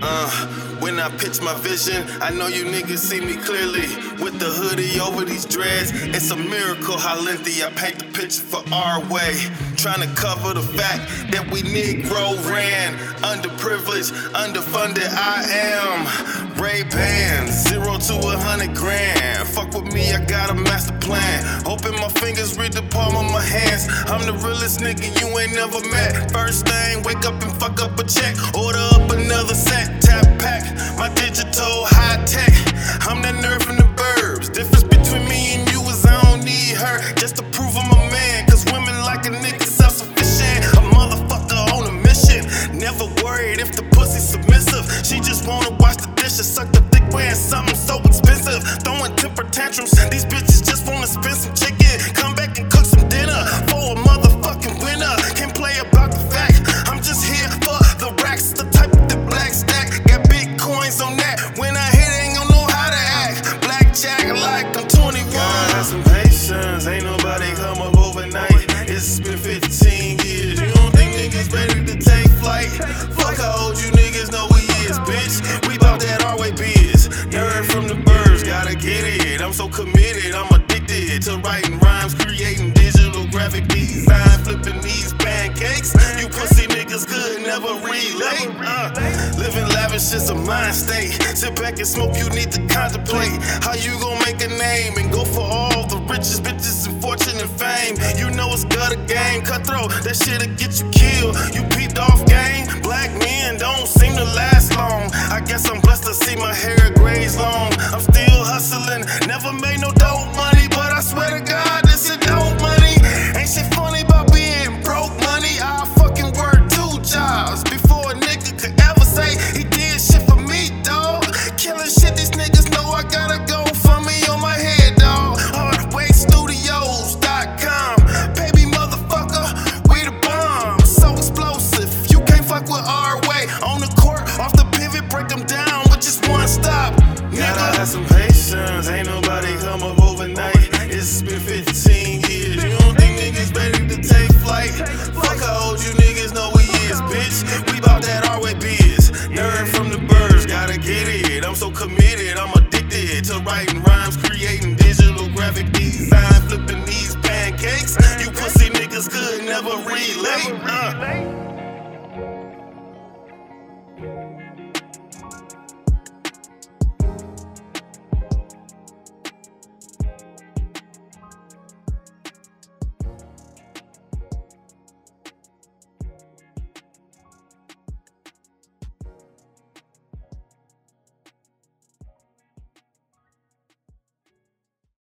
When I pitch my vision, I know you niggas see me clearly. With the hoodie over these dreads, it's a miracle how lengthy I paint the picture for our way. Trying to cover the fact that we Negro ran, underprivileged, underfunded. I am Ray-Bans, 0 to 100 grand. Fuck with me, I got a master plan. Hoping my fingers read the palm of my hands. I'm the realest nigga you ain't never met. First thing, wake up and fuck up a check. Order up another set, tap pack. My digital high tech. I'm that nerd from the burbs. Difference between me and you is I don't need her just to prove I'm a man. Cause women like a nigga self-sufficient. A motherfucker on a mission. Never worried if the pussy's submissive. She just wanna wash the dishes, suck the dick, wearing something so expensive. Throwing temper tantrums. These bitches just wanna spend some chicken. Come back and cook some dinner for a motherfucking winner. Can't play about the fact. I'm just here for the racks. The type of the black stack. Got big coins on that. When I hit, ain't gonna know how to act. Blackjack like I'm 21. Gotta have some patience. Ain't nobody come up overnight. It's been 15 years. You don't think niggas ready to take flight? Fuck how old you niggas know we is, bitch. We bout that our way biz. Nerd from the birds, gotta get it. I'm so committed, I'm addicted to writing rhymes, creating digital graphic design, flipping these pancakes. You pussy niggas could never relate. Living lavish is a mind state. Sit back and smoke, you need to contemplate how you gon' make a name and go for all the riches, bitches, and fortune and fame. You know it's gutter game, cutthroat, that shit'll get you killed. You peeped off game, black men don't seem to last long. I guess I'm blessed to see my hair graze long. I'm still hustling, never made no dope money, but I swear to God, this is dope money. Ain't shit funny about being broke money. I fucking work 2 jobs before a nigga could ever say he did shit for me, dawg. Killing shit, these niggas know I gotta go for me on my head, dawg. HardWayStudios.com. Baby motherfucker, we the bomb. So explosive, you can't fuck with our way. On the court, off the pivot, break them down with just one stop. Gotta have some patience, ain't nobody come up overnight. It's been 15 years, you don't think niggas ready to take flight? Fuck how old you niggas know we is, bitch. We bout that our way biz. Nerd from the birds, gotta get it. I'm so committed, I'm addicted to writing rhymes, creating digital graphic design, flipping these pancakes. You pussy niggas could never relate.